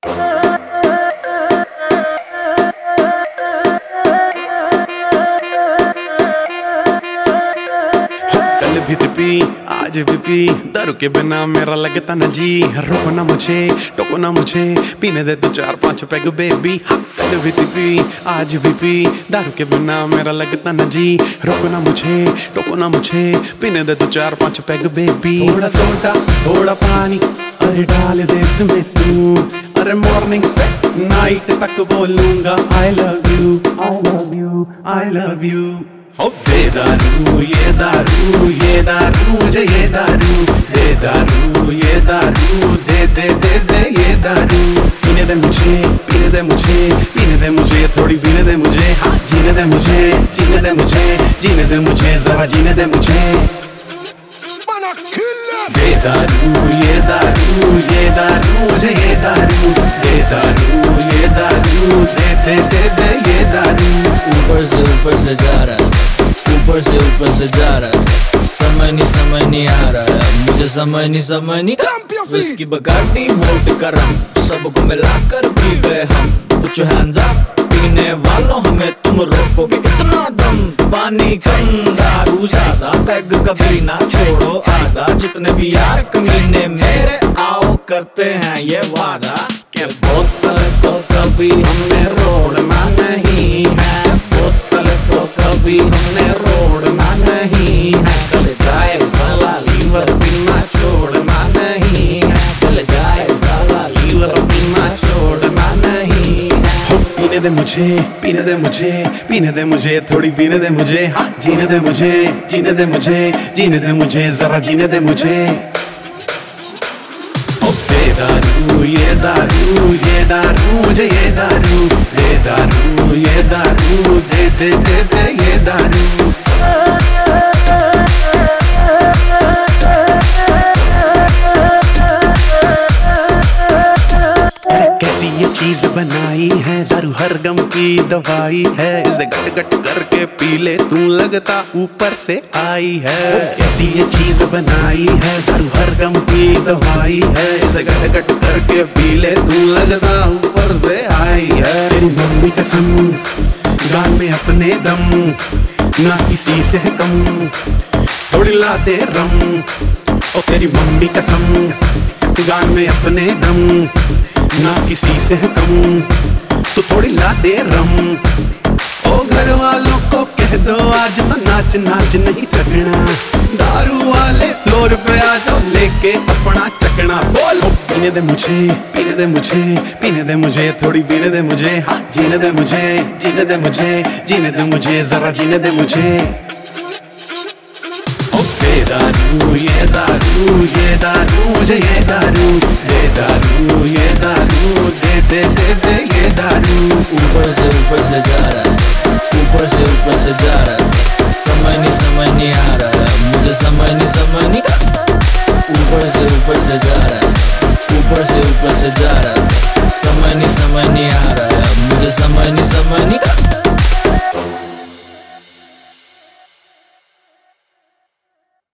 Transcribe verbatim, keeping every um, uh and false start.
कल भी पी आज भी पी, दारू के बिना मेरा लगता न जी। रोको ना मुझे टोको ना मुझे, पीने दे तू चार पांच पैग बेबी। कल भी पी आज भी पी, दारू के बिना मेरा लगता न जी। रोको ना मुझे टोको ना मुझे, पीने दे तू चार पांच पैग बेबी। थोड़ा सोडा थोड़ा पानी अरे डाल दे इसमें तू, अरे मॉर्निंग से नाइट तक बोलूंगा I love you I love you I love you. ओ दे दारू ये दारू ये दारू मुझे ये दारू, दे दारू ये दारू दे दे दे दे ये दारू। पीने दे मुझे पीने दे मुझे पीने दे मुझे, थोड़ी पीने दे मुझे। हाँ जीने दे मुझे जीने दे मुझे जीने दे मुझे, जरा जीने दे मुझे। दे दारू ये दारू ये दारू मुझे ये दारू, दे दारू ये दारू दे दे दे दे ये दारू। ऊपर से ऊपर से जा रहा है, ऊपर से ऊपर से जा रहा है, समझ नहीं समझ नहीं आ रहा है मुझे, समझ नहीं समझ नहीं। विस्की बगाड़ी वोट करम सबको मिलाकर पी गए हम, कुछ हैंड्स अप पीने वालों हमें तुम रोकोगे इतना दम। पानी कम दारू ज्यादा, पैग कभी ना छोड़ो आधा। जितने भी यार कमीने मेरे आओ करते हैं ये वादा, कि बोतल को कभी हमने रोड़ना नहीं है, बोतल को कभी हमने रोड़ना नहीं है। चल जाए साला लीवर पीना छोड़ना नहीं है, चल जाए साला लीवर पीना छोड़ना नहीं है। पीने दे मुझे पीने दे मुझे पीने दे मुझे, थोड़ी पीने दे मुझे। हाँ जीने दे मुझे जीने दे मुझे जीने दे मुझे, जरा जीने दे मुझे। ओ दे दारू ये दारू ये दारू मुझे ये दारू, दे दारू ये दारू दे दे दे दे ये दारू। कैसी ये चीज बनाई है, दारू हर गम की दवाई है। इसे गट गट करके पी ले तू, लगता ऊपर से आई है। कैसी ये चीज बनाई है, दारू हर गम की दवाई है। इसे गट गट करके पी ले तू, लगता ऊपर से आई है। तेरी मम्मी कसम गान में अपने दम, ना किसी से कम थोड़ी ला दे रम। ओ तेरी मम्मी कसम गान में अपने दम, ना किसी से कम तो थोड़ी ला दे रम। ओ घर वालों को कह दो आज तो नाच नाच नहीं थकना, दारू वाले फ्लोर पे आ जाओ लेके अपना चकना। बोलो पीने दे मुझे पीने दे मुझे पीने दे मुझे, थोड़ी पीने दे मुझे। हाँ जीने दे मुझे जीने दे मुझे जीने दे मुझे, जरा जीने दे मुझे। दे दारू ये दारू ये दारू मुझे ये दारू, दे दारू ये दारू दे दे दे दे ये दारू। ऊपर से ऊपर से जा रहा है, ऊपर से ऊपर से जा रहा है, समझ नहीं समझ नहीं आ रहा है मुझे, समझ नहीं समझ नहीं। ऊपर से ऊपर से जा रहा है, ऊपर से ऊपर से जा रहा है, समझ नहीं समझ नहीं आ रहा है मुझे, समझ नहीं समझ नहीं।